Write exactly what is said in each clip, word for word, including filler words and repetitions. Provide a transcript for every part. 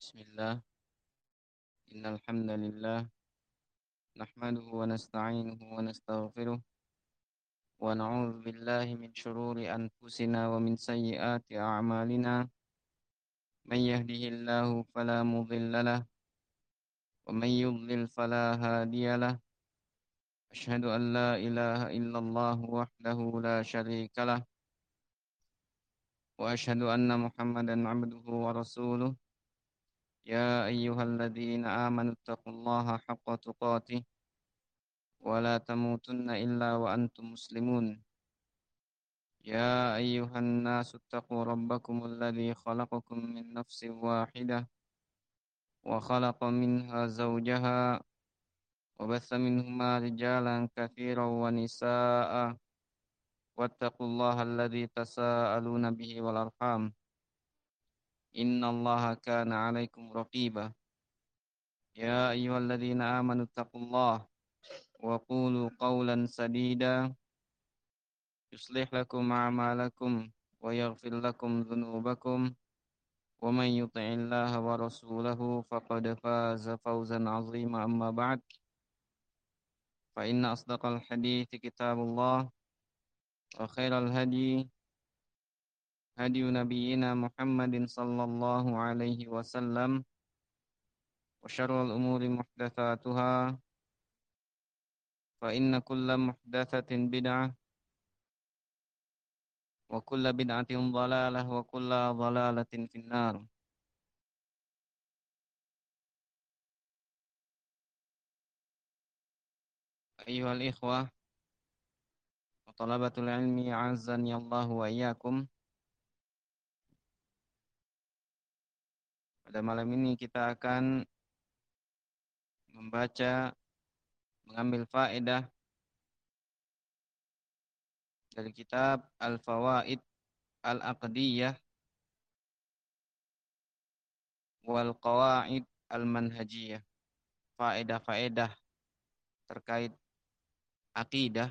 Bismillah, innal hamdalillah nahmaduhu wa nasta'inuhu wa nastaghfiruh wa na'udzu billahi min shururi anfusina wa min sayyiati a'malina may yahdihillahu fala mudilla lahu wa may yudlil fala hadiya lahu asyhadu an la ilaha illallah wahdahu la syarika lah wa asyhadu anna muhammadan 'abduhu wa rasuluh ya ayyuhalladzina amanu taqullaha haqqa tuqatih wa la tamutunna illa wa antum muslimun. يا أيها الناس اتقوا ربكم الذي خلقكم من نفس واحدة وخلق منها زوجها وبث منهما رجالا كثيرا ونساء واتقوا الله الذي تساءلون به والأرحام إن الله كان عليكم رقيبا يا أيها الذين آمنوا اتقوا الله وقولوا قولا سديدا يصلح لكم أعمالكم ويغفر لكم ذنوبكم ومن يطع الله ورسوله فقد فاز فوزا عظيما أما بعد فإن أصدق الحديث كتاب الله وخير الهدي هدي نبينا محمد صلى الله عليه وسلم وشر الأمور محدثاتها فإن كل محدثة بدعة وكل بدعة ضلالة وكل ضلالة في النار. أيها الإخوة وطلبة العلم أعزني الله وإياكم. Pada malam ini kita akan membaca, mengambil faedah dari kitab Al-Fawaid Al-Aqdiyah wal Qawaid Al-Manhajiyah. Faedah-faedah terkait akidah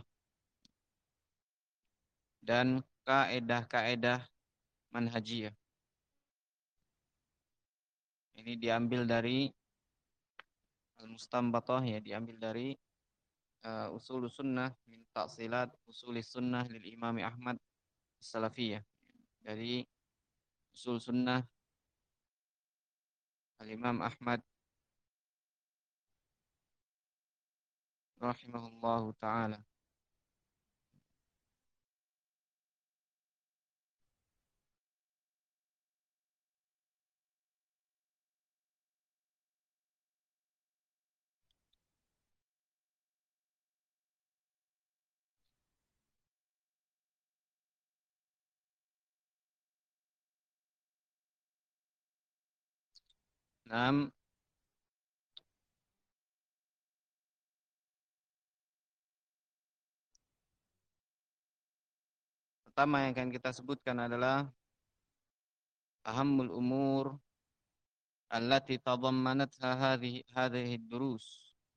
dan kaedah-kaedah manhajiyah. Ini diambil dari Al-Mustanbatah, ya, diambil dari uh, Usul Sunnah min Ta'silat Usul Sunnah lil Imam Ahmad Salafiyah. Dari Usul Sunnah Al-Imam Ahmad rahimahullahu ta'ala. Nah, pertama yang akan kita sebutkan adalah ahammul umur allati tadammanatha hadhihi hadhihi durus.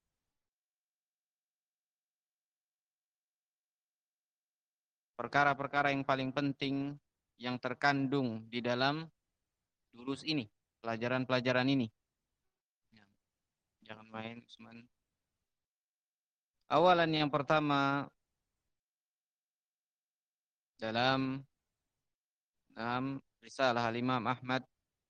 Perkara-perkara yang paling penting yang terkandung di dalam durus ini, pelajaran-pelajaran ini. Ya, jangan main, Usman. Awalan yang pertama dalam dalam risalah Al-Imam Ahmad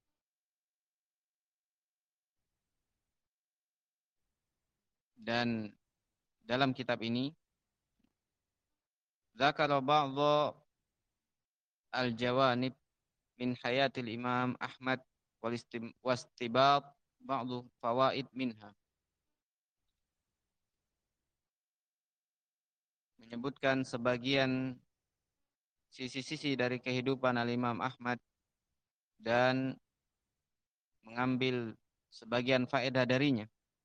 dan dalam kitab ini zakara ba'dha al-jawanib min hayatil Imam Ahmad wastibat ba'dhu fawaid minha. Menyebutkan sebagian sisi-sisi dari kehidupan Al-Imam Ahmad dan mengambil sebagian faedah darinya.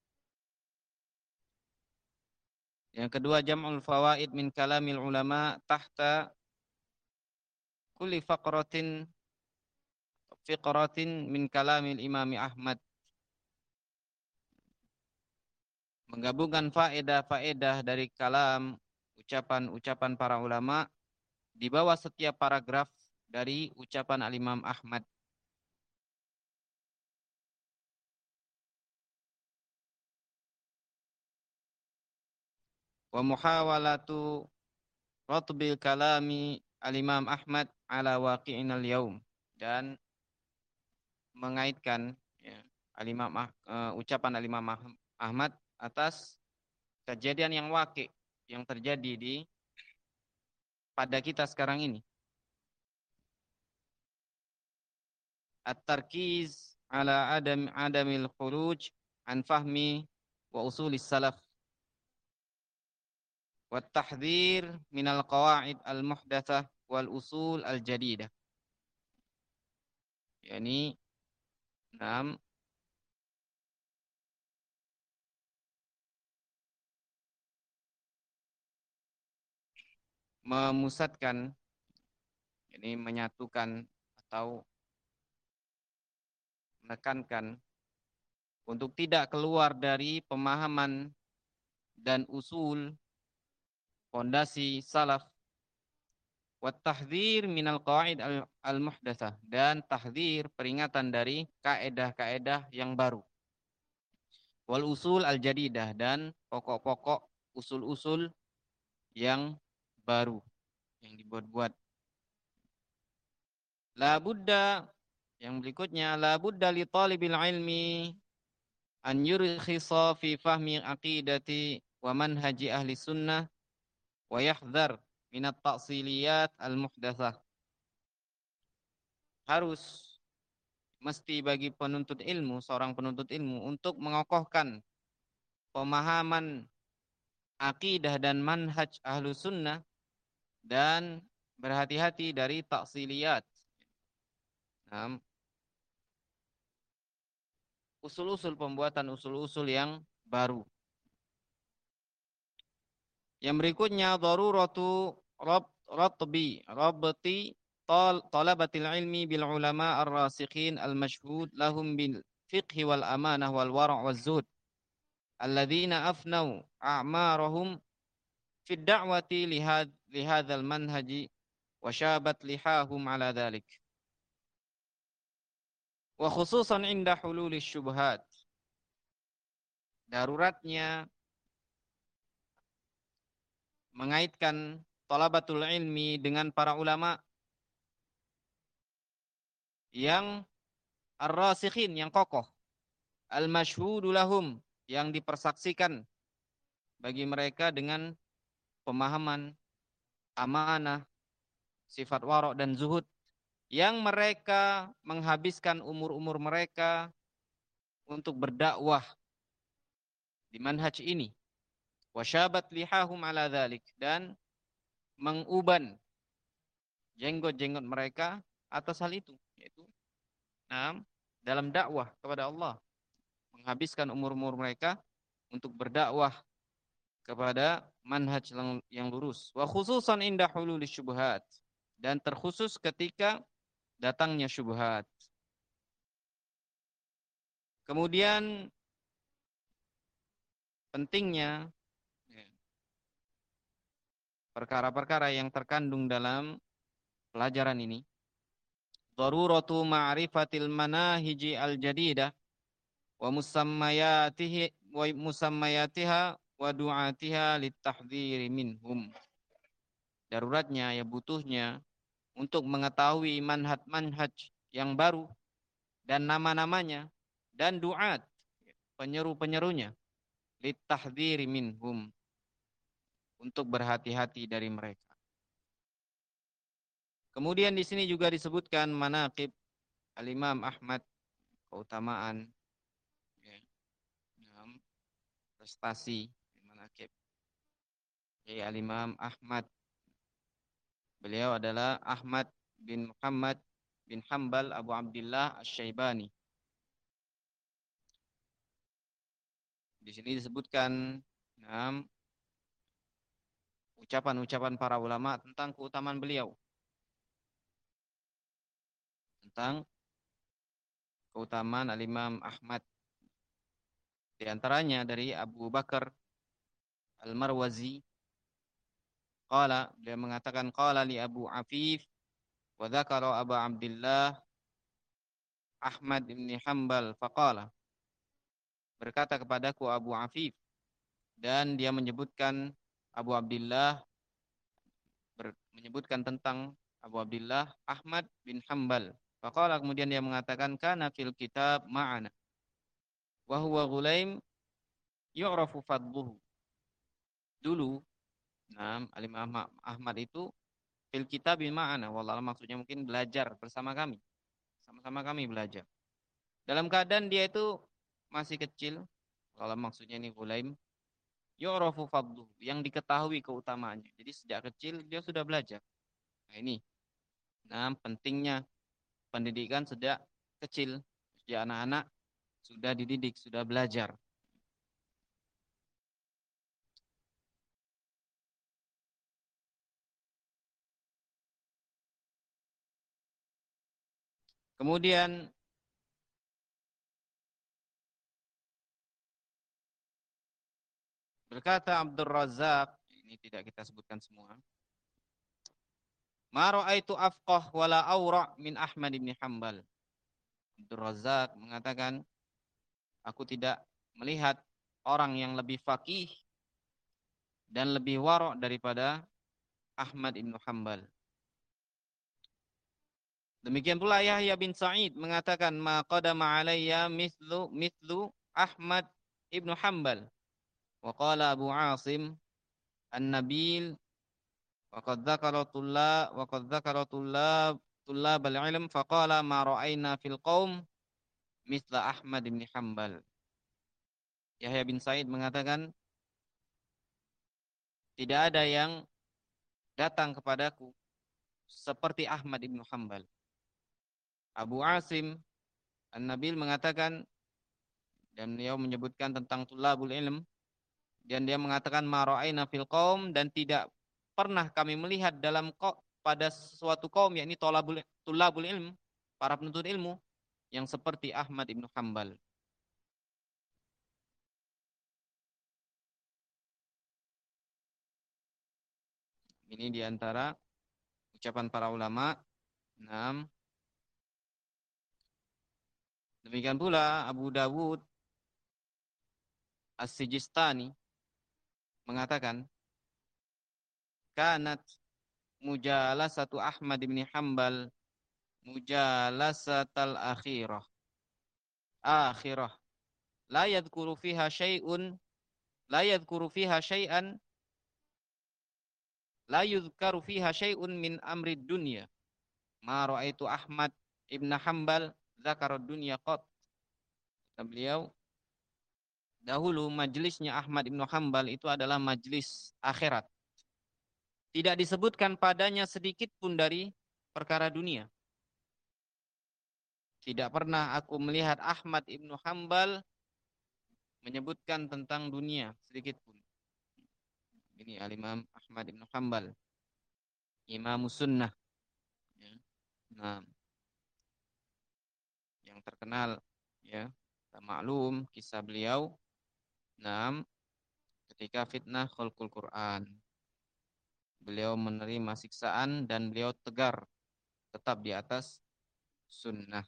Yang kedua, jam'ul fawaid min kalamil ulama tahta kulli faqratin fiqratin min kalamil Imam Ahmad. Menggabungkan faedah-faedah dari kalam, ucapan-ucapan para ulama di bawah setiap paragraf dari ucapan Al-Imam Ahmad. wa muhawalatu ratbil kalami al-Imam Ahmad ala waqi'ina al-yaum, dan mengaitkan ya, al-Imam uh, ucapan al-Imam Ahmad atas kejadian yang waqi' yang terjadi di pada kita sekarang ini. At-tarkiz ala adam adamil khuruj an fahmi wa usulis salaf wa tahdhir minal qawaid al-muhdatsah wal usul al-jadidah. Yani enam memusatkan, ini menyatukan atau menekankan untuk tidak keluar dari pemahaman dan usul fondasi salaf, wa tahdhir minal qawaid al-muhdatsah, dan tahdhir peringatan dari kaedah-kaedah yang baru, wal usul al-jadidah, dan pokok-pokok usul-usul yang baru yang dibuat-buat. La budda, yang berikutnya, la budda li talibil ilmi an yurkhisa fi fahmi aqidati wa manhaji ahli sunnah wa yahdhar minat ta'siliyat al-muhdatsah. Harus mesti bagi penuntut ilmu, seorang penuntut ilmu, untuk mengokohkan pemahaman akidah dan manhaj ahlu sunnah dan berhati-hati dari ta'siliyat, nah, usul-usul pembuatan usul-usul yang baru. Yang berikutnya, daruratu rab ratbi rabti tal talabatil ilmi bil ulama ar-rasikhin al-mashhud lahum bil fiqh wal amanah wal wara' waz zuhd alladzina afnau a'marahum fi ad-da'wati lihad lihadzal manhaji wa syabat lihahum ala dhalik, wa khususan inda hululi syubhat. Daruratnya mengaitkan talabatul ilmi dengan para ulama yang ar-rasikhin, yang kokoh, al-masyhudu lahum, yang dipersaksikan bagi mereka dengan pemahaman, amanah, sifat wara' dan zuhud, yang mereka menghabiskan umur-umur mereka untuk berdakwah di manhaj ini, wasyabat lihahum ala dhalik, dan menguban jenggot-jenggot mereka atas hal itu, yaitu nah, dalam dakwah kepada Allah, menghabiskan umur-umur mereka untuk berdakwah kepada manhaj yang lurus, wa khususan inda hululi syubhat, dan terkhusus ketika datangnya syubhat. Kemudian pentingnya perkara-perkara yang terkandung dalam pelajaran ini, daruratu ma'rifatil manahiji al-jadidah wa musammayatihi wa musammayatiha wa du'atiha litahdhiri minhum. Daruratnya, ya butuhnya untuk mengetahui manhaj-manhaj yang baru dan nama-namanya dan du'at, penyeru-penyerunya, litahdhiri minhum, untuk berhati-hati dari mereka. Kemudian di sini juga disebutkan manaqib al-Imam Ahmad, keutamaan, ya, prestasi manaqib ya al-Imam Ahmad. Beliau adalah Ahmad bin Muhammad bin Hanbal Abu Abdullah Asy-Syaibani. Di sini disebutkan nah, ucapan-ucapan para ulama tentang keutamaan beliau, tentang keutamaan al-Imam Ahmad. Di antaranya dari Abu Bakar Al-Marwazi, qala, dia mengatakan, qala li Abu Afif wa dzakara Abu Abdullah Ahmad bin Hanbal faqala, berkata kepadaku Abu Afif, dan dia menyebutkan Abu Abdullah ber- menyebutkan tentang Abu Abdullah Ahmad bin Hambal. Faqala, kemudian dia mengatakan kana fil kitab ma'ana wa huwa Ghulaim yu'rafu fadluhu. Dulu, nah, Alim Ahmad, Ahmad itu fil kitab ma'ana, wallah maksudnya mungkin belajar bersama kami. Sama-sama kami belajar. Dalam keadaan dia itu masih kecil, kalau maksudnya ini Ghulaim, yu'rafu fadluhu, yang diketahui keutamaannya. Jadi sejak kecil dia sudah belajar. Nah ini, nah pentingnya pendidikan sejak kecil, sejak anak-anak sudah dididik, sudah belajar. Kemudian berkata Abdul Razak, ini tidak kita sebutkan semua. Ma ra'aitu afqah wala awra' min Ahmad bin Hambal. Abdul Razak mengatakan, aku tidak melihat orang yang lebih faqih dan lebih wara' daripada Ahmad bin Hambal. Demikian pula Yahya bin Sa'id mengatakan, ma qadama alayya mithlu mithlu Ahmad ibn Hambal. Wa qala Abu Asim An-Nabil wa qad dzakara tullab wa qad dzakara tullab tullab al-ilm faqala ma ra'ayna fil qaum mithla Ahmad bin Hambal. Yahya bin Sa'id mengatakan, tidak ada yang datang kepadaku seperti Ahmad bin Hambal. Abu Asim An-Nabil mengatakan, dan beliau menyebutkan tentang tulabul ilm, dan dia mengatakan ma ra'ayna fil qaum, dan tidak pernah kami melihat dalam kok pada suatu kaum, yakni tulabul tulabul ilm, para penuntut ilmu yang seperti Ahmad bin Hambal. Ini diantara ucapan para ulama. Enam. Demikian pula Abu Dawud As-Sijistani mengatakan, kanat mujalasatu Ahmad bin Hambal mujalasatal akhirah. Akhirah. La yadhkuru fiha syai'un, la yadhkuru fiha syai'an, la yudhkaru fiha syai'un min amri dunya. Ma ra'aitu Ahmad ibn Hambal dzakara dunya qat. Kata beliau, dahulu majelisnya Ahmad ibn Hambal itu adalah majelis akhirat. Tidak disebutkan padanya sedikit pun dari perkara dunia. Tidak pernah aku melihat Ahmad ibn Hambal menyebutkan tentang dunia sedikit pun. Ini Al-Imam Ahmad ibn Hambal, Imam Sunnah. Ya. Nah, yang terkenal, ya, maklum kisah beliau. Nah, ketika fitnah khalqul Quran, beliau menerima siksaan dan beliau tegar tetap di atas sunnah.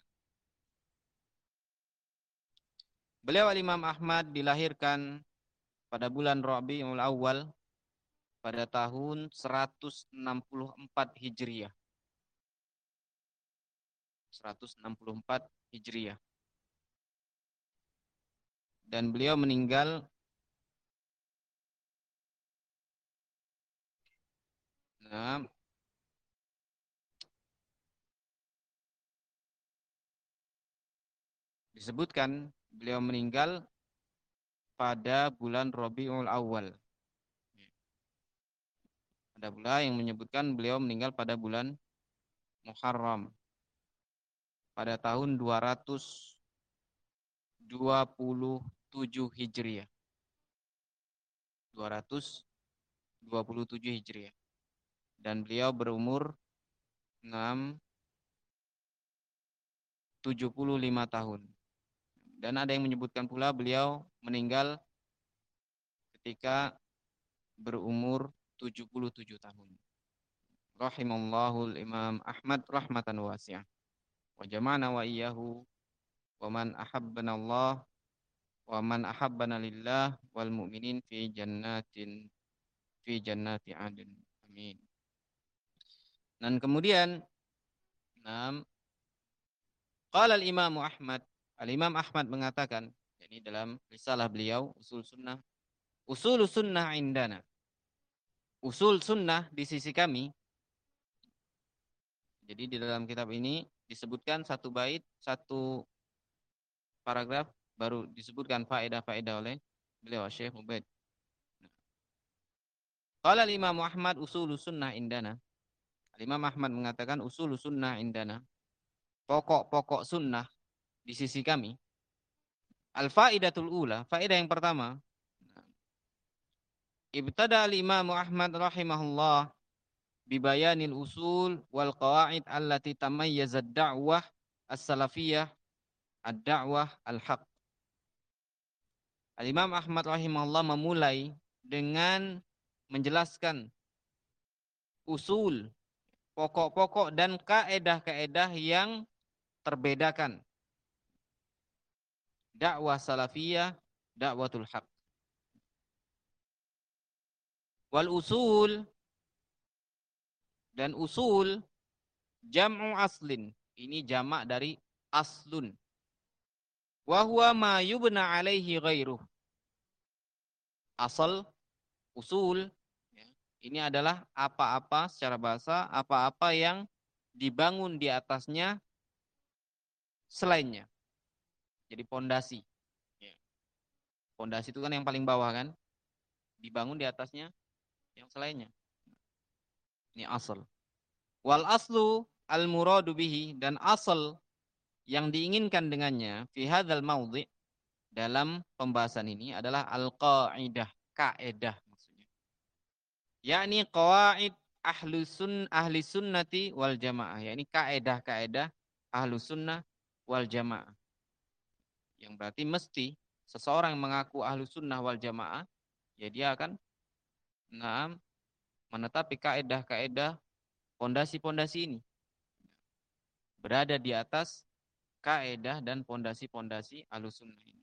Beliau Imam Ahmad dilahirkan pada bulan Rabiul Awal pada tahun seratus enam puluh empat Hijriah. seratus enam puluh empat Hijriah. Dan beliau meninggal nah, disebutkan beliau meninggal pada bulan Rabiul Awal. Ada pula yang menyebutkan beliau meninggal pada bulan Muharram pada tahun dua ratus dua puluh tujuh Hijriah. dua ratus dua puluh tujuh Hijriah. Dan beliau berumur enam tujuh puluh lima tahun. Dan ada yang menyebutkan pula beliau meninggal ketika berumur tujuh puluh tujuh tahun. Rahimallahul Imam Ahmad rahmatan wasi'ah. Wa jama'na wa iyyahu wa man ahabbana Allah wa man ahabbana lillah wal mu'minin fi jannatin fi jannati adn. Amin. Dan kemudian, enam, qala al-Imam Ahmad, Al-Imam Ahmad mengatakan, yakni dalam risalah beliau Usul Sunnah, Usul Sunnah indana. Usul sunnah di sisi kami. Jadi di dalam kitab ini disebutkan satu bait, satu paragraf, baru disebutkan faedah-faedah oleh beliau Syekh Ubaid. Qala al-Imam Ahmad usul sunnah indana. Al-Imam Ahmad mengatakan usul sunnah indana. Pokok-pokok sunnah di sisi kami. Al-faidatul ula, faedah yang pertama. Ibtada al-Imam Ahmad rahimahullah bibayanil usul wal qawaid allati tamayyazat da'wah as-salafiyah ad-da'wah al-haq. Al-Imam Ahmad rahimahullah memulai dengan menjelaskan usul, pokok-pokok dan kaedah-kaedah yang terbedakan. Dakwah salafiyah, dakwatul haq. Wal usul, dan usul jam'u aslin. Ini jamak dari aslun. Wa huwa ma yubna alaihi ghairuh. Asal, usul, ini adalah apa-apa secara bahasa, apa-apa yang dibangun di atasnya selainnya. Jadi pondasi. Pondasi itu kan yang paling bawah kan? Dibangun di atasnya yang selainnya. Ini asal. Wal aslu al muradu bihi, dan asal yang diinginkan dengannya fi hadzal maudhi, dalam pembahasan ini adalah al qaidah, kaedah maksudnya. Yakni qawaid ahli sun ahli sunnati wal jamaah, yakni kaedah-kaedah ahlu sunnah wal jamaah. Yang berarti mesti seseorang yang mengaku ahlu sunnah wal jamaah, ya dia akan nah, menetapi kaedah-kaedah pondasi-pondasi ini, berada di atas kaedah dan pondasi-pondasi ahlussunnah ini.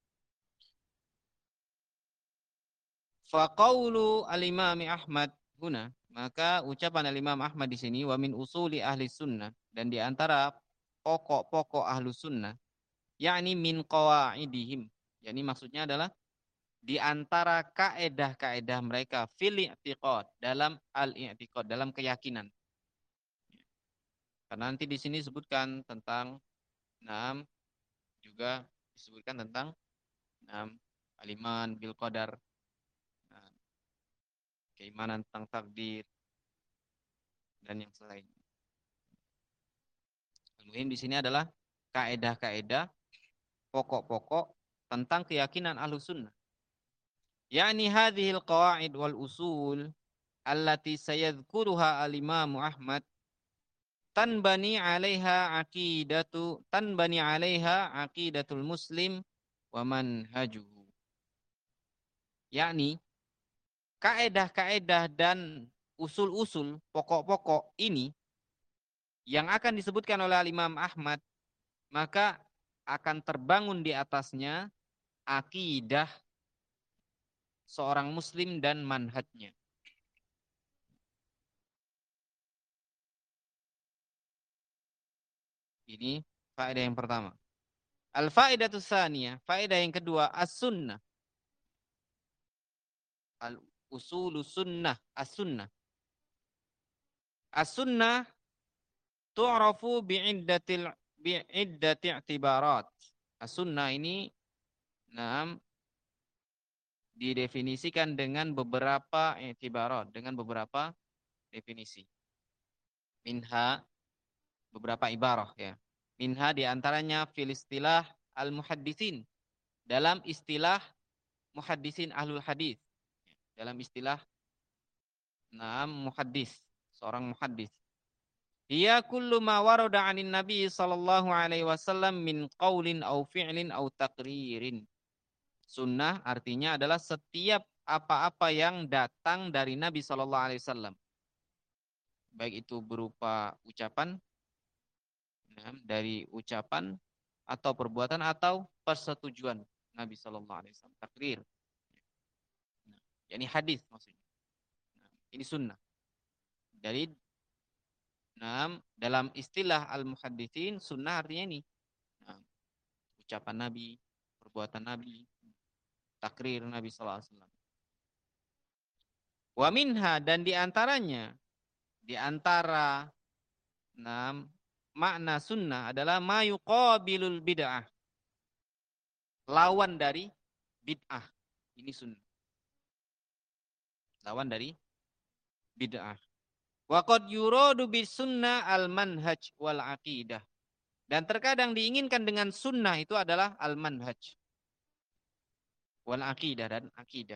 Faqaulu al-Imam Ahmad huna, maka ucapan al-Imam Ahmad di sini, wa min usuli ahli sunnah, dan di antara pokok-pokok ahlussunnah, yakni min qawaidihim, yakni maksudnya adalah di antara kaedah-kaedah mereka fil i'tiqad, dalam al-i'tiqad, dalam keyakinan. Karena nanti di sini disebutkan tentang enam, juga disebutkan tentang enam aliman bil qadar, nah, keimanan tentang takdir dan yang selainnya. Al-muhim di sini adalah kaedah-kaedah pokok-pokok tentang keyakinan Ahlussunnah. Yani hadhil qawaid wal usul allati sayadhkuruha al-Imam Ahmad tanbani 'alaiha aqidatu tanbani 'alaiha aqidatul muslim wa manhajuhu. Yakni kaedah-kaedah dan usul-usul pokok-pokok ini yang akan disebutkan oleh Imam Ahmad, maka akan terbangun di atasnya akidah seorang muslim dan manhajnya. Ini faedah yang pertama. Al-faedatu tsaniyah, faedah yang kedua, as-sunnah. Al-usulu sunnah, as-sunnah. As-sunnah tu'rafu bi'iddatil bi'iddati i'tibarat. As-sunnah ini nah, didefinisikan dengan beberapa i'tibarat, dengan beberapa definisi. Minha, beberapa ibarah ya. Minha diantaranya fil istilah al-muhaddisin, dalam istilah muhaddisin ahlul hadis, dalam istilah nah, muhaddis, seorang muhaddis. Hiya kullu ma warada 'anin nabi sallallahu alaihi wasallam min qaulin aw fi'lin aw taqririn. Sunnah artinya adalah setiap apa-apa yang datang dari Nabi sallallahu alaihi wasallam. Baik itu berupa ucapan, nah, dari ucapan atau perbuatan atau persetujuan Nabi sallallahu alaihi wasallam, takrir. Nah, yakni hadis maksudnya. Ini sunnah. Jadi nah, dalam istilah al-muhadditsin sunnah artinya ini. Nah, ucapan Nabi, perbuatan Nabi, takrir Nabi sallallahu alaihi wasallam. Wa minha dan diantaranya, diantara enam makna sunnah adalah ma yuqabilul bid'ah. Lawan dari bid'ah. Ini sunnah. Lawan dari bid'ah. Wa qad yuradu bis sunnah al manhaj wal aqidah. Dan terkadang diinginkan dengan sunnah itu adalah al manhaj wal aqidah dan aqidah.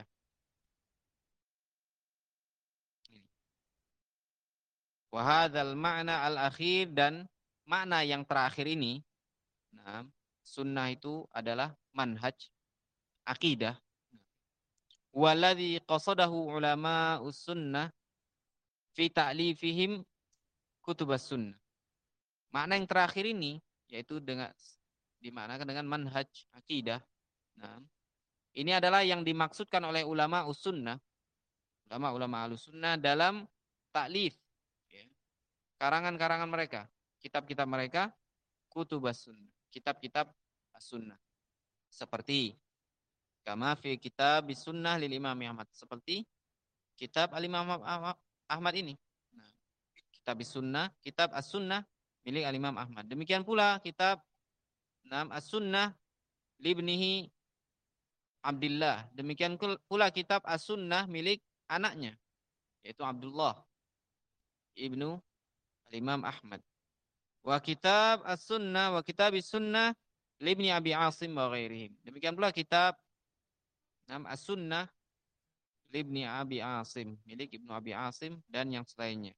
Wa hadzal ma'na al akhir dan makna yang terakhir ini, nah, sunnah itu adalah manhaj, aqidah. Waladzi qasadahu ulama us-sunnah fi ta'lifihim kutubas sunnah. Makna yang terakhir ini yaitu dengan dimaknakan dengan manhaj akidah. Nah, ini adalah yang dimaksudkan oleh ulama us-sunnah, ulama-ulama al-sunnah dalam taklif, ya, karangan-karangan mereka, kitab-kitab mereka, kutubas sunnah, kitab-kitab as-sunnah. Seperti kama fi kitab sunnah lil Imam Ahmad, seperti kitab al-Imam Ahmad ini. Nah, kitab sunnah, kitab as-sunnah milik al-Imam Ahmad. Demikian pula kitab Nam as-sunnah libnihi Abdullah. Demikian pula kitab as-sunnah milik anaknya, yaitu Abdullah ibnu al-Imam Ahmad. Wa kitab as-sunnah wa kitab as-sunnah libni Abi Asim wa ghairihim. Demikian pula kitab Nam as-sunnah libni Abi Asim milik Ibnu Abi Asim dan yang selainnya.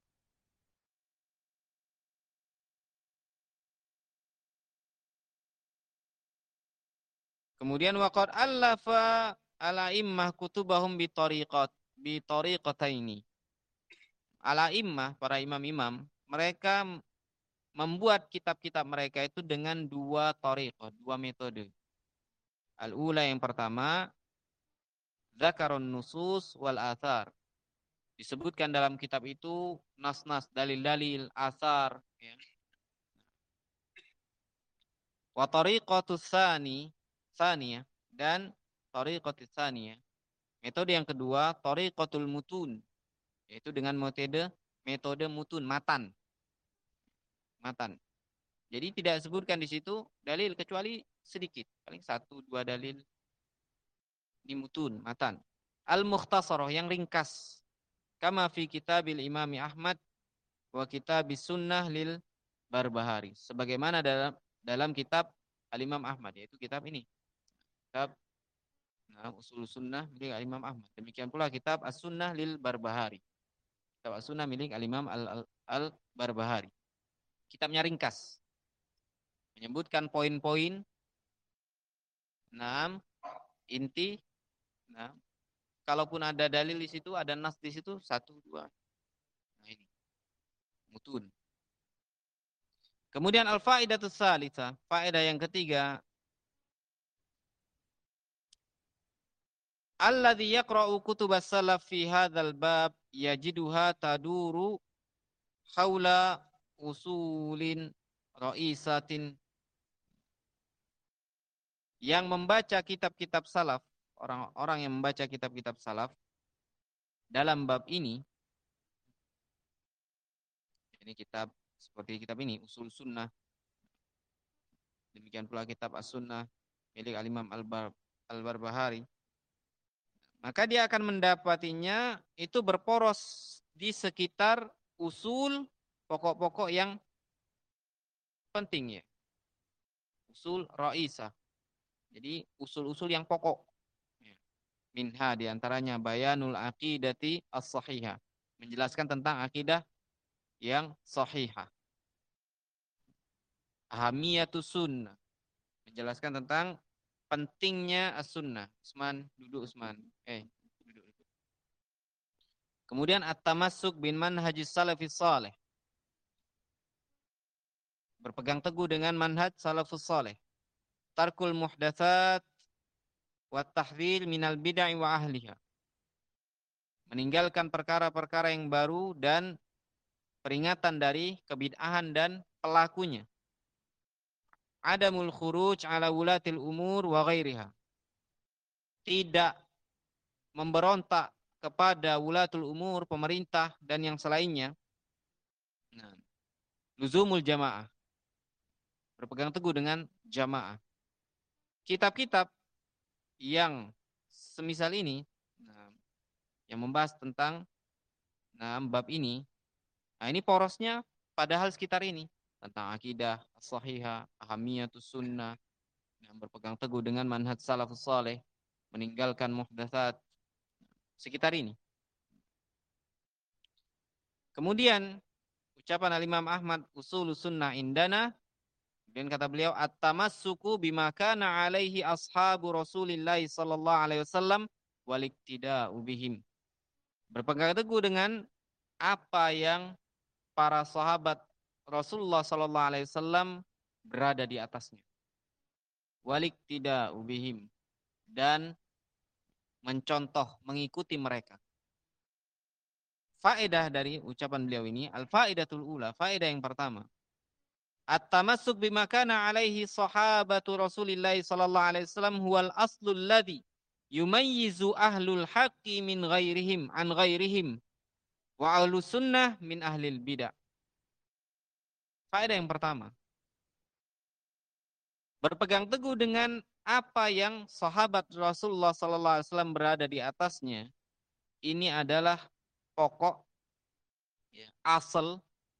Kemudian waqad allafa ala immah kutubahum bi tariqat bi tariqataini. Ala immah, para imam-imam, mereka membuat kitab-kitab mereka itu dengan dua tariqah, dua metode. Al-ula yang pertama, dzakarun nusus wal athar. Disebutkan dalam kitab itu nas-nas, dalil-dalil, athar, ya. Wa tariqatus tsani, tsaniyah, dan tariqatus tsaniyah. Metode yang kedua, tariqatul mutun, yaitu dengan metode metode mutun, matan. Matan. Jadi tidak disebutkan di situ dalil kecuali sedikit, paling satu dua dalil di mutun, matan. Al-mukhtasarah yang ringkas. Kama fi kitabil Imam Ahmad wa kitabis sunnah lil Barbahari. Sebagaimana dalam dalam kitab Al-Imam Ahmad, yaitu kitab ini. Kitab nah, Usul Sunnah milik Al-Imam Ahmad. Demikian pula kitab As-Sunnah lil Barbahari. Kitab As-Sunnah milik Al-Imam Al-Barbahari. Kitabnya ringkas. Menyebutkan poin-poin enam inti. Nah, kalaupun ada dalil di situ, ada nas di situ, satu, dua. Nah ini. Mutun. Kemudian al-faidatus salitsah, faedah yang ketiga, alladzi yaqra'u kutubas salaf fi hadzal bab yajiduha taduru haula usulin ra'isatin. Yang membaca kitab-kitab salaf, orang-orang yang membaca kitab-kitab salaf dalam bab ini, ini kitab seperti kitab ini, Usul Sunnah. Demikian pula kitab As-Sunnah milik Al-Imam Al-Barbahari. Maka dia akan mendapatinya itu berporos di sekitar usul pokok-pokok yang penting, ya. Usul ra'isah. Jadi usul-usul yang pokok. Minha diantaranya bayanul aqidati as-sahihah. Menjelaskan tentang akidah yang sahihah. Ahamiyatus sunnah. Menjelaskan tentang pentingnya as-sunnah. Usman, duduk Usman. Eh, duduk. Kemudian at-tamassuk bin manhajis salafis salih. Berpegang teguh dengan manhaj salafus salih. Tarkul muhdatsat wa tahdhir minal bid'ah wa ahliha. meninggalkan perkara-perkara yang baru dan peringatan dari kebid'ahan dan pelakunya. Adamul khuruj ala wulatil umur wa ghairiha. Tidak memberontak kepada wulatul umur, pemerintah dan yang selainnya. Nah, luzumul jamaah. Berpegang teguh dengan jamaah. Kitab-kitab yang semisal ini, nah, yang membahas tentang nah, bab ini, nah ini porosnya padahal sekitar ini. Tentang akidah, as-sahihah, ahamiyatus sunnah, yang berpegang teguh dengan manhaj salafus saleh, meninggalkan muhdatsat, sekitar ini. Kemudian ucapan Al-Imam Ahmad usulus sunnah indana, dan kata beliau at-tamassuku bima kana alaihi ashabu Rasulillah sallallahu alaihi wasallam wal iktida'u bihim. Berpegang teguh dengan apa yang para sahabat Rasulullah sallallahu alaihi wasallam berada di atasnya. Wal iktida'u bihim, dan mencontoh, mengikuti mereka. Faedah dari ucapan beliau ini, al-faidatul ula, faedah yang pertama. At-tamassuk bima kana alaihi sahabatu Rasulillah sallallahu alaihi wasallam huwal aslul ladzi yumayyizu ahlul haqqi min ghairihim an ghairihim wa ahlus sunnah min ahlil bidah. Faedah yang pertama. Berpegang teguh dengan apa yang sahabat Rasulullah sallallahu alaihi wasallam berada di atasnya. Ini adalah pokok, ya, asal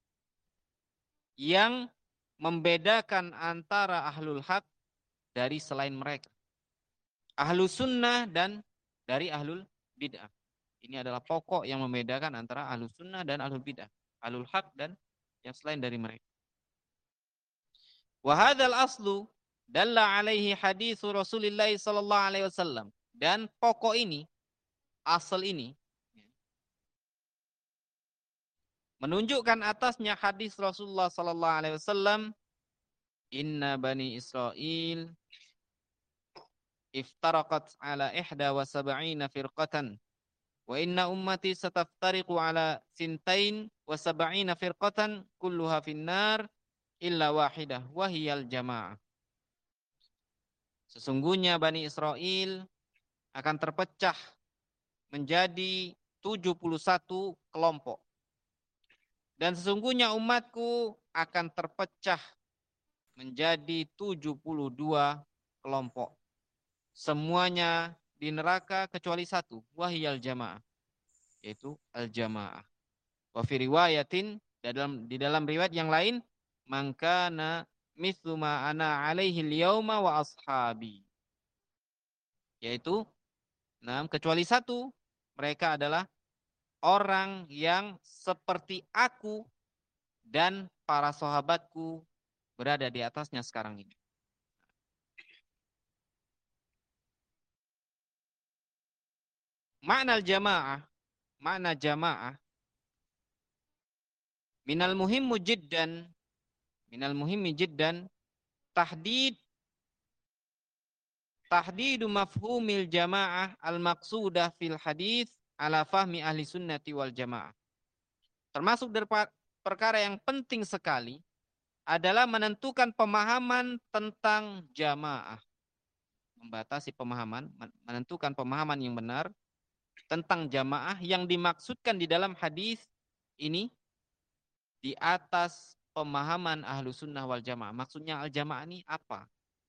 yang membedakan antara ahlul haq dari selain mereka. Ahlus sunnah dan dari ahlul bid'ah. Ini adalah pokok yang membedakan antara ahlus sunnah dan ahlul bid'ah. Ahlul haq dan yang selain dari mereka. Wa hadzal aslu dalla alaihi hadis Rasulullah sallallahu alaihi wasallam. Dan pokok ini, asal ini, menunjukkan atasnya hadis Rasulullah sallallahu alaihi wasallam, inna bani Israil iftaraqat ala ihda wa sab'ina firqatan wa inna ummati sataftariqu ala sintain wa sab'ina firqatan kulluha finnar illa wahidah wa hiyal jamaah. Sesungguhnya Bani Israel akan terpecah menjadi tujuh puluh satu kelompok. Dan sesungguhnya umatku akan terpecah menjadi tujuh puluh dua kelompok. Semuanya di neraka kecuali satu, wahiyal jamaah, yaitu al-jamaah. Wa fi riwayatin, dalam di dalam riwayat yang lain, mangkana mithlu ma ana alaihi al-yauma wa ashabi. Yaitu, nah, kecuali satu, mereka adalah orang yang seperti aku dan para sahabatku berada di atasnya sekarang ini. Makna jamaah, makna jamaah, minal muhimmu jiddan, minal muhimmi jiddan, tahdid, tahdidu mafhumil jamaah al-maqsudah fil hadis ala fahmi ahli sunnati wal jamaah. Termasuk dari perkara yang penting sekali adalah menentukan pemahaman tentang jamaah. Membatasi pemahaman, menentukan pemahaman yang benar tentang jamaah yang dimaksudkan di dalam hadis ini di atas pemahaman ahlu sunnah wal jamaah. Maksudnya al-jamaah ini apa?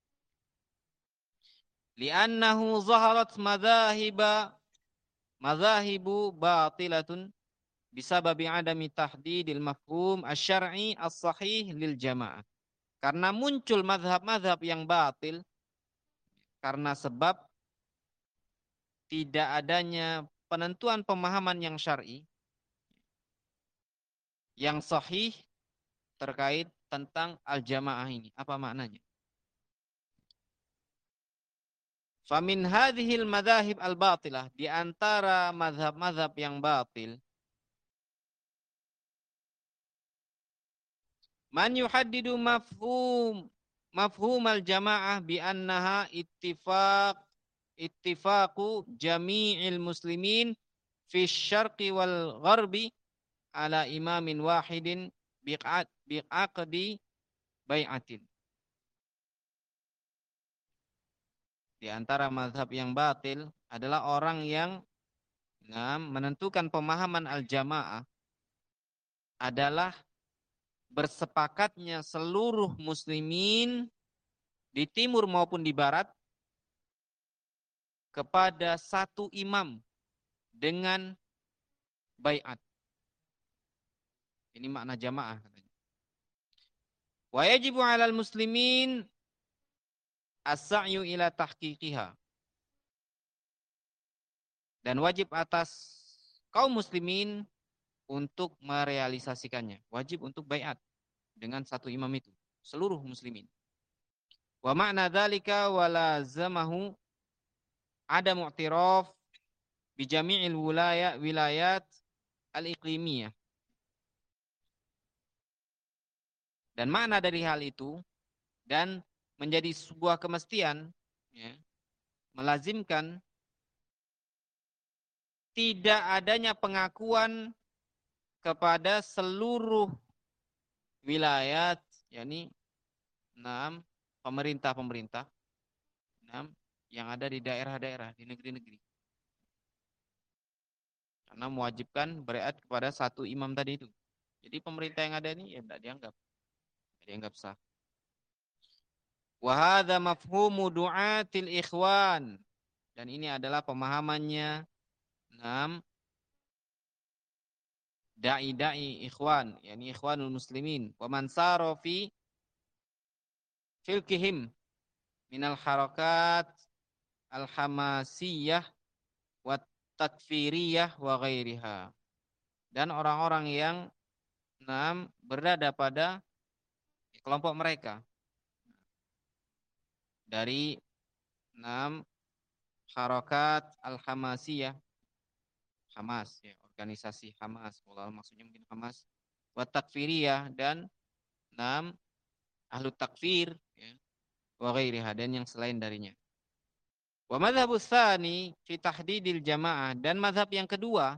Li'annahu zaharat madhahiba madhahibu batilatun bisababi adami tahdidil mafhum asy-syar'i as-sahih lil jamaah. Karena muncul madhab-madhab yang batil karena sebab tidak adanya penentuan pemahaman yang syar'i yang sahih terkait tentang al-jamaah ini. Apa maknanya? Famin hadhil madhahib al-batilah, di antara madhab-madhab yang batil, man yuhaddidu mafhum mafhum al-jamaah bi annaha ittifaq ittifaqu jami'il muslimin fi syarqi wal gharbi ala imamin wahidin biqad biqaqdi bai'atin. Di antara mazhab yang batil adalah orang yang nah, menentukan pemahaman al-jamaah adalah bersepakatnya seluruh muslimin di timur maupun di barat kepada satu imam dengan baiat. Ini makna jamaah katanya. Wa yajibu 'alal muslimin as-sa'yu ila tahqiqiha. Dan wajib atas kaum muslimin untuk merealisasikannya. Wajib untuk baiat dengan satu imam itu, seluruh muslimin. Wa ma'na dzalika walazamahu ada mu'tiraf bi jami'il wilayat wilayat al-iqlimiyah. Dan makna dari hal itu dan menjadi sebuah kemestian ya, melazimkan tidak adanya pengakuan kepada seluruh wilayat, yakni enam pemerintah-pemerintah enam yang ada di daerah-daerah, di negeri-negeri. Karena mewajibkan baiat kepada satu imam tadi itu. Jadi pemerintah yang ada ini ya tidak dianggap, tidak dianggap sah. Wa hadza mafhumu du'atil ikhwan. Dan ini adalah pemahamannya enam dai-dai ikhwan, yakni ikhwanul muslimin, wa man sara fi filkihim minal harakat al-hamasiyah wa takfiriyah wa ghairiha. Dan orang-orang yang enam berada pada kelompok mereka dari enam harakat al-hamasiyah, Hamas ya, organisasi Hamas, kalau maksudnya mungkin Hamas, wa takfiriyah dan enam ahlu takfir ya, wa ghairiha dan yang selain darinya. Wa madhabus tsani fi tahdidil jamaah, dan mazhab yang kedua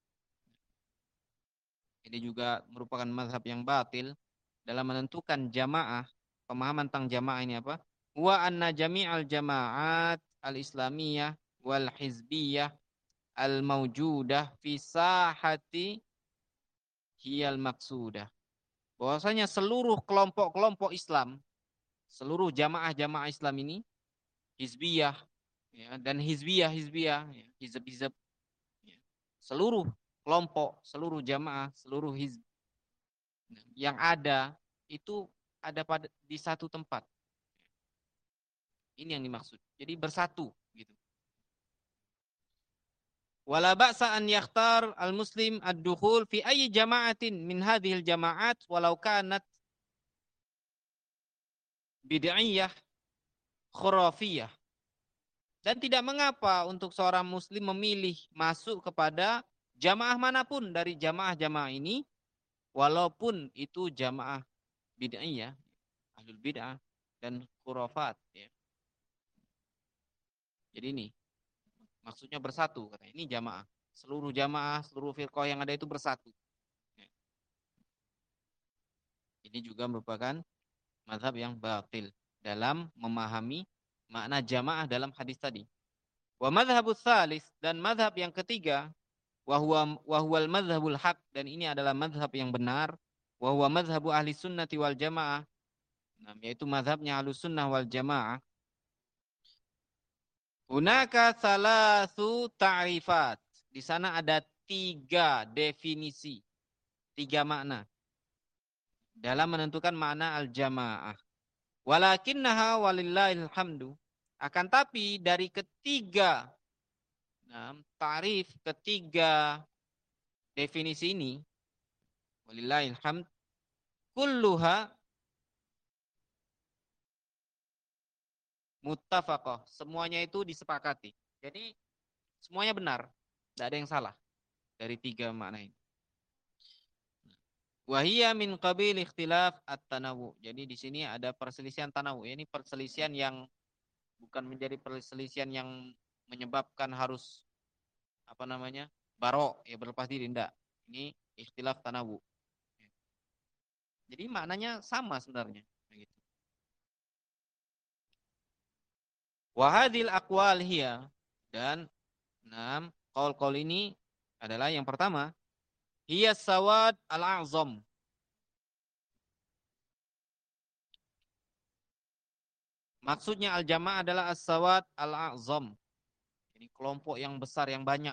ini juga merupakan mazhab yang batil dalam menentukan jamaah. Pemahaman tentang jamaah ini apa? Wa anna jami'al jama'at al-islamiyah wal hizbiyah al-mawjudah fi sahati hiyal maksudah. Bahwasanya seluruh kelompok-kelompok Islam, seluruh jamaah-jamaah Islam ini, hizbiyah ya, dan hizbiyah-hizbiyah, ya, hizb-hizb, ya, seluruh kelompok, seluruh jamaah, seluruh hizb yang ada itu ada pada di satu tempat. Ini yang dimaksud. Jadi bersatu gitu. Wala ba'sa an yakhtar al-muslim ad-dukhul fi ayyi jama'atin min hadhil jama'at walau kanat bid'iyah khurafiyah. Dan tidak mengapa untuk seorang muslim memilih masuk kepada jamaah manapun dari jamaah-jamaah ini walaupun itu jamaah bid'iyah, ahlul bid'ah dan khurafat ya. Jadi ini maksudnya bersatu, katanya. Ini jamaah. Seluruh jamaah, seluruh firqah yang ada itu bersatu. Ini juga merupakan mazhab yang batil dalam memahami makna jamaah dalam hadis tadi. Wa madhabus tsalis, dan mazhab yang ketiga, wa huwa wa huwal madhabul haq, dan ini adalah mazhab yang benar, wa huwa madhabu ahli sunnati wal jamaah. Nah, yaitu mazhabnya ahli sunnah wal jamaah. Hunaka salasu ta'rifat. Di sana ada tiga definisi, tiga makna dalam menentukan makna al-jamaah. Walakinnaha walillahil hamdu. Akan tapi dari ketiga nah, tarif, ketiga definisi ini, walillahil hamd, kulluha muttafaqah. Semuanya itu disepakati. Jadi semuanya benar, tidak ada yang salah dari tiga makna ini. Wahia min qabil ikhtilaf at-tanawu. Jadi di sini ada perselisihan tanawu. Ini perselisihan yang bukan menjadi perselisihan yang menyebabkan harus apa namanya baro, ya berlepas diri, enggak. Ini ikhtilaf tanawu. Jadi maknanya sama sebenarnya. Begitu. Wahadil aqwal hiya, dan enam qaul-qaul ini adalah yang pertama, hiya sawad al-a'zam. Maksudnya al-jamaah adalah as-sawad al-a'zam. Ini kelompok yang besar yang banyak.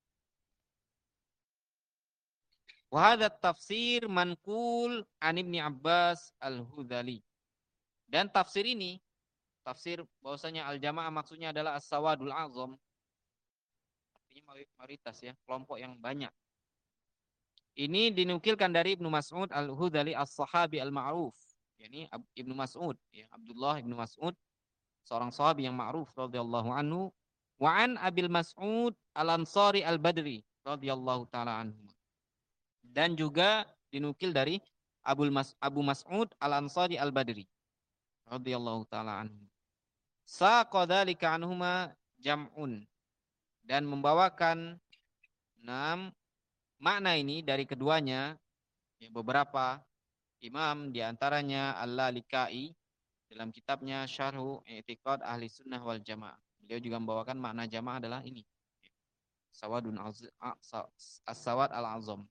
Wa hadha tafsir manqul an Ibnu Abbas al-Hudzali. Dan tafsir ini, tafsir bahwasanya al-jamaah maksudnya adalah as-sawadul a'zam. Artinya mayoritas ya, kelompok yang banyak. Ini dinukilkan dari Ibnu Mas'ud al-Hudzali as-sahabi al-ma'ruf. Yani Ibnu Mas'ud, ya, Abdullah Ibnu Mas'ud, seorang sahabi yang ma'ruf radhiyallahu anhu, wa an Abil Mas'ud al-Ansari al-Badri radhiyallahu taala anhu. Dan juga dinukil dari Abu Mas Abu Mas'ud al-Ansari al-Badri radhiyallahu taala anhu. Saqadzalika anhuma jam'un, dan membawakan enam makna ini dari keduanya, ya, beberapa imam diantaranya Al-Lalikai dalam kitabnya Syarhu I'tiqad Ahli Sunnah wal Jamaah. Beliau juga membawakan makna jamaah adalah ini, sawadun as-sawad al-azam.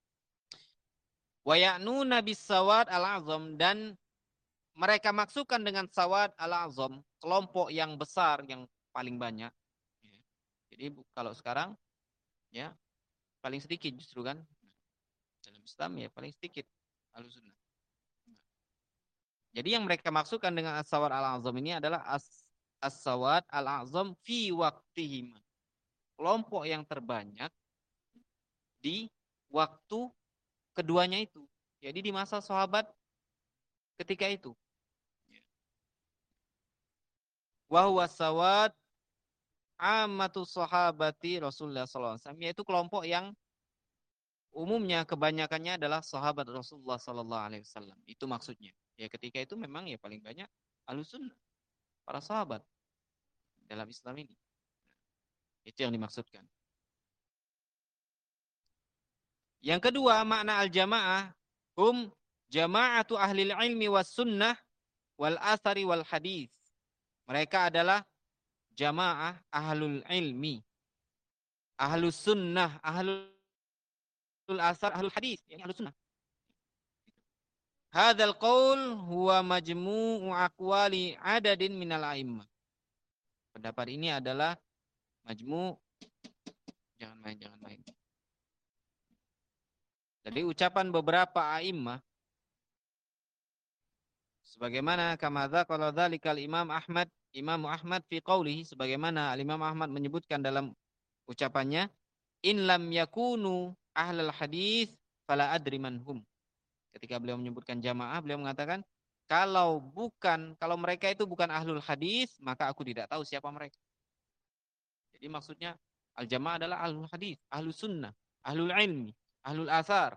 Wa ya'nuna bis-sawad al-azam, dan mereka maksudkan dengan sawad al-azam kelompok yang besar yang paling banyak. Jadi kalau sekarang ya paling sedikit justru kan. Dalam Islam ya paling sedikit Ahlussunnah. Jadi yang mereka maksudkan dengan as-sawad al-azam ini adalah as-sawad al-azam fi waqtihim. Kelompok yang terbanyak di waktu keduanya itu. Jadi di masa sahabat ketika itu. Wa huwa sawad ammatu sahabati Rasulullah sallallahu alaihi wasallam, yaitu kelompok yang umumnya kebanyakannya adalah sahabat Rasulullah sallallahu alaihi wasallam. Itu maksudnya. Ya ketika itu memang ya paling banyak Ahlussunnah, para sahabat dalam Islam ini. Itu yang dimaksudkan. Yang kedua, makna al-jamaah hum jama'atu ahli ilmi was sunnah wal athari wal hadis. Mereka adalah jamaah ahlul ilmi, ahlus sunnah, ahlul asar, ahlul hadis, yang ahlus sunnah. Hadzal qaul huwa majmu'u aqwali adadin minal a'immah. Pendapat ini adalah majmu', jangan main, jangan main. Jadi ucapan beberapa a'immah, sebagaimana kama dzakara dzalikal Imam Ahmad, Imam Ahmad fi qaulihi, sebagaimana Imam Ahmad menyebutkan dalam ucapannya, in lam yakunu ahlul hadis fala adri manhum. Ketika beliau menyebutkan jamaah, beliau mengatakan, kalau bukan, kalau mereka itu bukan ahlul hadis, maka aku tidak tahu siapa mereka. Jadi maksudnya al-jamaah adalah ahlul hadis, ahlul sunnah, ahlul ilmi, ahlul asar.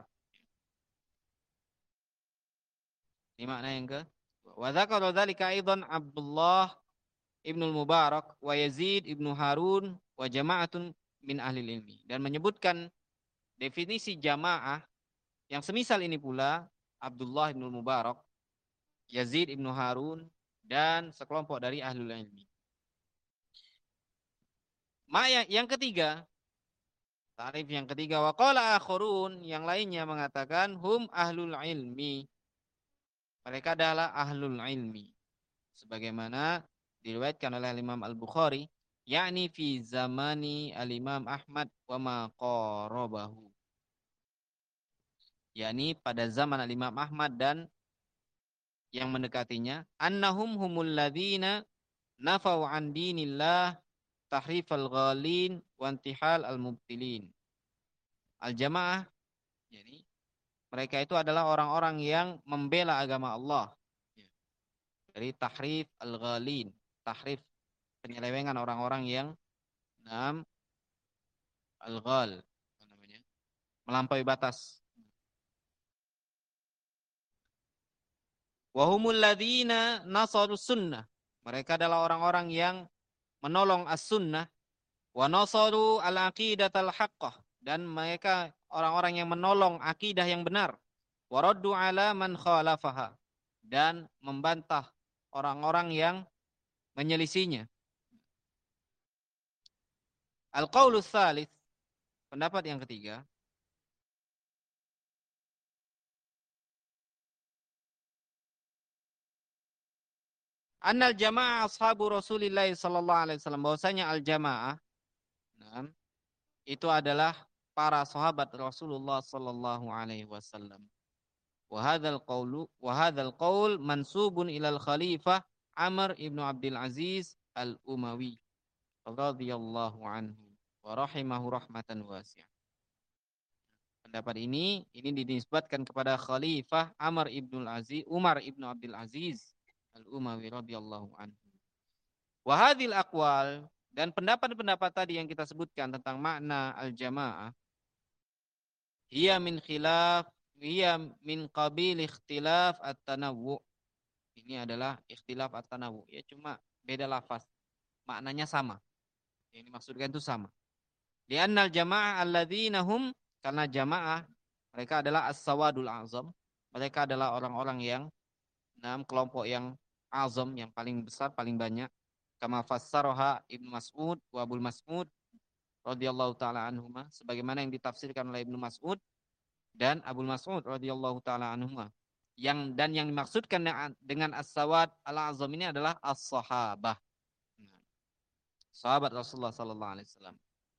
Ini makna yang ke. Wa dzakara dzalika aidan Abdullah Ibnu Mubarak wa Yazid Ibnu Harun wa jama'atun min ahli ilmi. Dan menyebutkan definisi jamaah yang semisal ini pula Abdullah Ibnu Mubarak, Yazid Ibnu Harun, dan sekelompok dari ahlul ilmi. Maya yang ketiga, tarif yang ketiga, waqala akhurun, yang lainnya mengatakan hum ahlul ilmi. Mereka adalah ahlul ilmi. Sebagaimana diriwayatkan oleh Imam Al-Bukhari, yakni fi zamani al-Imam Ahmad wa ma qarabahu. Yakni pada zaman al-Imam Ahmad dan yang mendekatinya, annahum humul ladzina nafau an dinillah tahrifal ghalin wa intihal al-mubtilin. Al-jamaah, jadi mereka itu adalah orang-orang yang membela agama Allah dari tahrif al-ghalin, tahrif penyelewengan orang-orang yang nam al-ghal, apa namanya, melampaui batas. Wahumul ladzina nasarus sunnah. Mereka adalah orang-orang yang menolong as-sunnah wa nasaru al-aqidatal haqqah, dan mereka orang-orang yang menolong akidah yang benar. Waraddu ala man khalafaha, dan membantah orang-orang yang menyelisihinya. Al-qaulu tsalits, pendapat yang ketiga, annal jamaah ashabu Rasulillah sallallahu alaihi wasallam, bahwasanya al-jamaah, nah, itu adalah para sahabat Rasulullah sallallahu alaihi wasallam. Wa hadzal qaulu wa hadzal qaul mansubun ilal khalifah Amr ibnu Abdul Aziz al-Umawi radhiyallahu anhu wa rahimahu rahmatan wasi'ah. Pendapat ini ini dinisbatkan kepada Khalifah Amr ibnu Aziz Umar ibnu Abdul Aziz al-Umawi radhiyallahu anhu. Wa hadzal aqwal, dan pendapat-pendapat tadi yang kita sebutkan tentang makna al-jamaah, hiya min khilaf hiya min qabil ikhtilaf at-tanawwu. Ini adalah ikhtilaf at-tanawwu, ya cuma beda lafaz, maknanya sama. Yang dimaksudkan itu sama. Li'annal jamaah alladzina hum, karena jamaah mereka adalah as-sawadul azam. Mereka adalah orang-orang yang enam kelompok yang azam, yang paling besar, paling banyak. Kama fassaraha Ibnu Mas'ud wa Abu Mas'ud radhiyallahu taala anhuma, sebagaimana yang ditafsirkan oleh Ibnu Mas'ud dan Abu Mas'ud radhiyallahu taala anhuma. Yang dan yang dimaksudkan dengan as-sawad al-azam ini adalah as-sahabah. Sahabat Rasulullah sallallahu alaihi wasallam.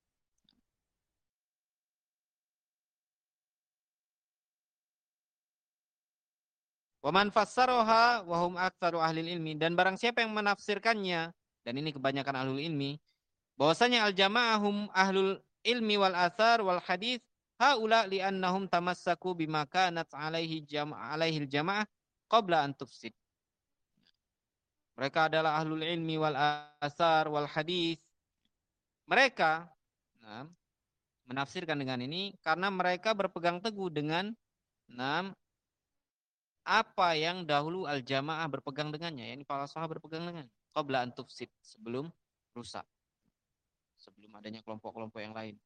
Wa man fassaraha wa hum aktsaru ahli ilmi, dan barang siapa yang menafsirkannya, dan ini kebanyakan ahlul ilmi, bahwasanya al-jamaahum ahlul ilmi wal athar wal hadis, haula li'annahum tamassaku bima kanat alaihi jama' alaihi al-jamaah qabla an tufsid. Mereka adalah ahlul ilmi wal athar wal hadis. Mereka nah, menafsirkan dengan ini karena mereka berpegang teguh dengan nah, apa yang dahulu al-jamaah berpegang dengannya, yakni para sahabat berpegang dengan qabla an tufsid, sebelum rusak, sebelum adanya kelompok-kelompok yang lain.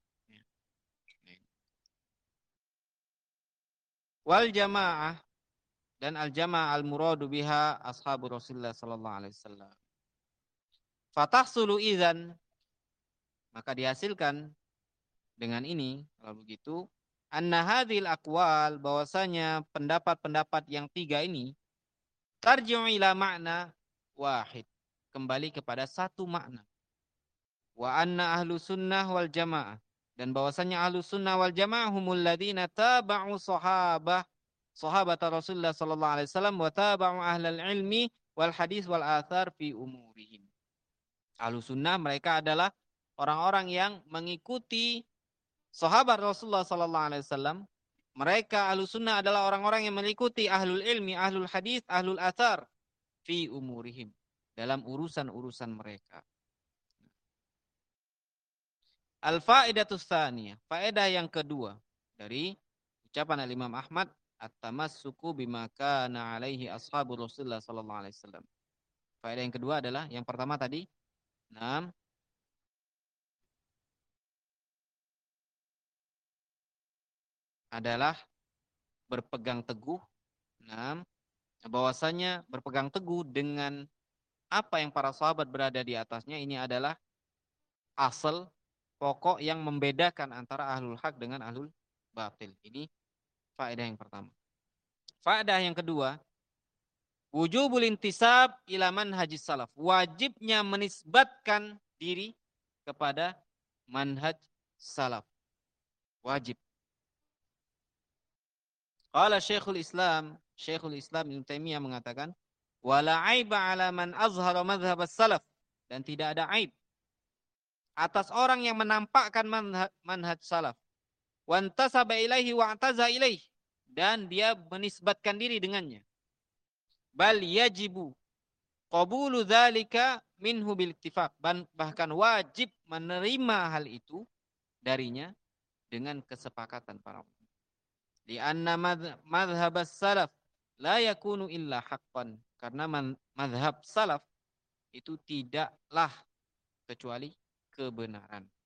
Wal jamaah, dan al jamaah al muradu biha ashabu Rasulullah sallallahu alaihi wasallam. Fatahsulu idzan, maka dihasilkan dengan ini kalau begitu anna hadhil aqwal, bahwasanya pendapat-pendapat yang tiga ini tarji'u ila makna wahid, kembali kepada satu makna. Wa anna ahlu sunnah wal jamaah, dan bahwasanya ahlu sunnah wal jamaah humul ladina taba'u sahabah sahabat Rasulullah sallallahu alaihi wasallam wa taba'u ahlal ilmi wal hadis wal athar fi umurihim. Ahlu sunnah mereka adalah orang-orang yang mengikuti sahabat Rasulullah sallallahu alaihi wasallam. Mereka ahlu sunnah adalah orang-orang yang mengikuti ahlul ilmi, ahlul hadis, ahlul athar fi umurihim, dalam urusan-urusan mereka. Al-fa'idatus tsaniyah, faedah yang kedua dari ucapan Al-Imam Ahmad, at-tamassuku bima kana alaihi ashabu Rasulullah sallallahu alaihi wasallam. Faedah yang kedua adalah yang pertama tadi, enam, adalah berpegang teguh, enam, bahwasanya berpegang teguh dengan apa yang para sahabat berada di atasnya, ini adalah asal pokok yang membedakan antara ahlul haq dengan ahlul batil. Ini faedah yang pertama. Faedah yang kedua, wujubul intisab ila manhajis salaf, wajibnya menisbatkan diri kepada manhaj salaf. Wajib. Qala Syekhul Islam, Syekhul Islam Ibnu Taimiyah mengatakan, wala aiba ala man azhara madhhab as-salaf, dan tidak ada aib atas orang yang menampakkan manhaj, manhaj salaf. Wantasaba ilaihi wa'taza ilaihi, dan dia menisbatkan diri dengannya. Bal yajibu qabulu dzalika minhu bil ittifaq, bahkan wajib menerima hal itu darinya dengan kesepakatan para ulama. Li anna madhhab as-salaf la yakunu illa haqqan, karena madhhab salaf itu tidaklah kecuali kebenaran.